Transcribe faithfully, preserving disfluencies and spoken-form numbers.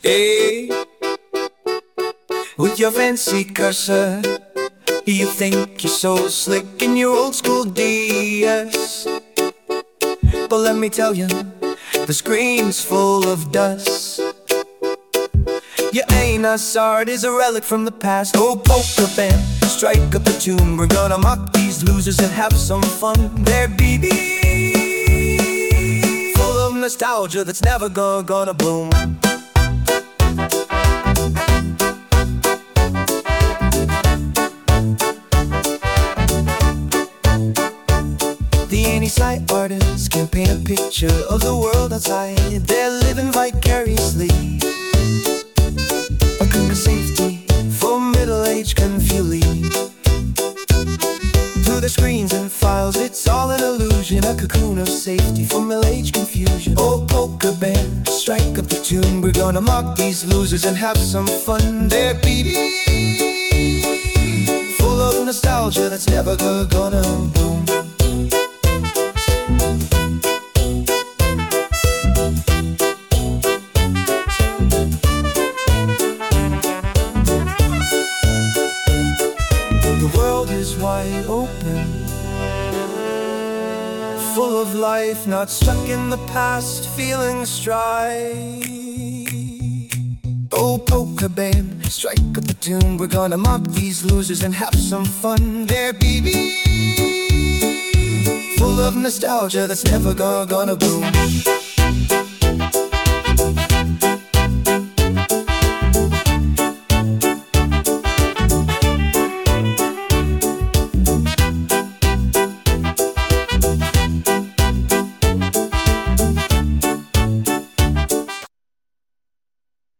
Hey, with your fancy cursor, you think you're so slick in your old school D S. But let me tell you, the screen's full of dust. Your A N A S art is a relic from the past. Oh, polka band, strike up the tune. We're gonna mock these losers and have some fun. They're B B, full of nostalgia that's never gonna, gonna bloom. The anti-sight artists can paint a picture of the world outside. They're living vicariously, a cocoon of safety for middle-aged confuly. Through the screens and files, it's all an illusion, a cocoon of safety for middle-aged confusion. Oh, polka band, strike up the tune. We're gonna mock these losers and have some fun. They're B B, full of nostalgia that's never gonna boom. The world is wide open, full of life, not stuck in the past, feeling strife. Oh, polka band, strike up the tune. We're gonna mock these losers and have some fun. They're B B, full of nostalgia that's never gonna, gonna boom.